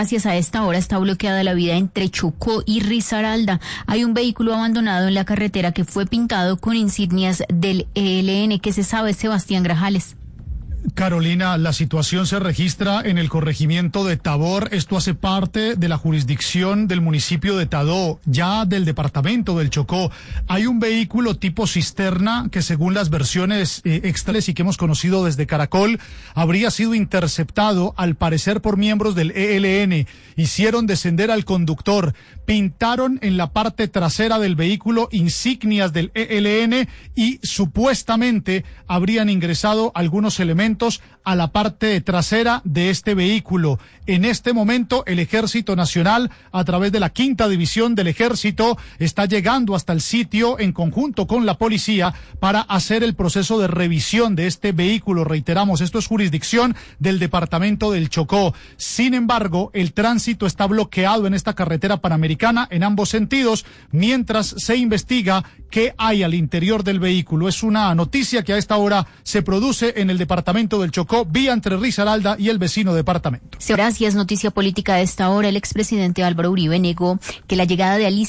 Gracias. A esta hora está bloqueada la vía entre Chocó y Risaralda. Hay un vehículo abandonado en la carretera que fue pintado con insignias del ELN. ¿Qué se sabe, Sebastián Grajales? Carolina, la situación se registra en el corregimiento de Tabor. Esto hace parte de la jurisdicción del municipio de Tadó, ya del departamento del Chocó. Hay un vehículo tipo cisterna que, según las versiones extras y que hemos conocido desde Caracol, habría sido interceptado, al parecer por miembros del ELN. Hicieron descender al conductor, pintaron en la parte trasera del vehículo insignias del ELN y supuestamente habrían ingresado algunos elementos a la parte trasera de este vehículo. En este momento, el Ejército Nacional, a través de la 5ª División del Ejército, está llegando hasta el sitio en conjunto con la policía para hacer el proceso de revisión de este vehículo. Reiteramos, esto es jurisdicción del departamento del Chocó. Sin embargo, el tránsito está bloqueado en esta carretera panamericana en ambos sentidos, mientras se investiga qué hay al interior del vehículo. Es una noticia que a esta hora se produce en el departamento del Chocó, vía entre Risaralda y el vecino departamento. Gracias. Noticia política a esta hora. El expresidente Álvaro Uribe negó que la llegada de Alicia